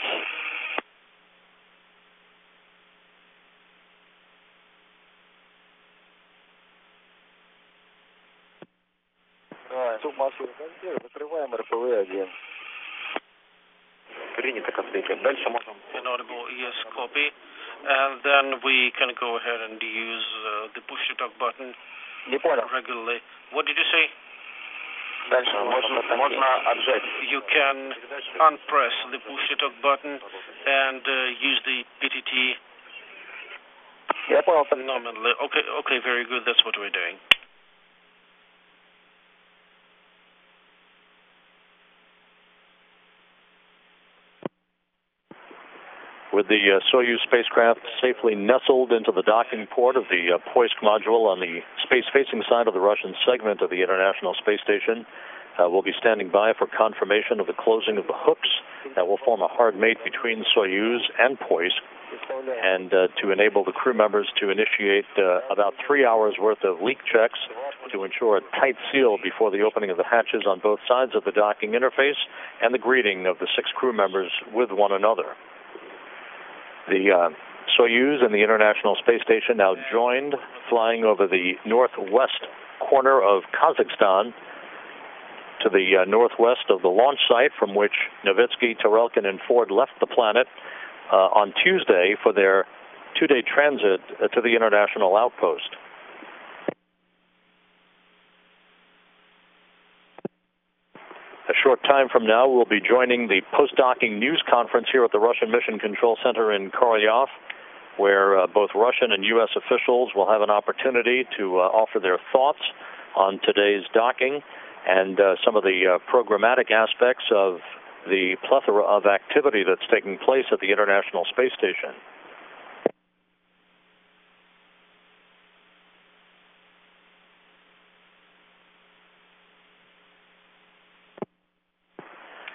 Тут Москвы контакт, закрываем РПВ-1. Принято, Кострика. Дальше можем... Inaudible, yes, copy. And then we can go ahead and use the push-to-talk button Не понял. regularly. What did you say? Дальше Можно отжать. You can unpress the push-to-talk button and use the PTT Я понял. nominally. Okay, very good. That's what we're doing. With the Soyuz spacecraft safely nestled into the docking port of the Poisk module on the space-facing side of the Russian segment of the International Space Station, we'll be standing by for confirmation of the closing of the hooks that will form a hard mate between Soyuz and Poisk, and to enable the crew members to initiate about 3 hours worth of leak checks to ensure a tight seal before the opening of the hatches on both sides of the docking interface and the greeting of the 6 crew members with one another. The Soyuz and the International Space Station now joined, flying over the northwest corner of Kazakhstan to the northwest of the launch site from which Novitsky, Tarelkin, and Ford left the planet on Tuesday for their 2-day transit to the international outpost. A short time from now, we'll be joining the post-docking news conference here at the Russian Mission Control Center in Korolyov, where both Russian and U.S. officials will have an opportunity to offer their thoughts on today's docking and some of the programmatic aspects of the plethora of activity that's taking place at the International Space Station.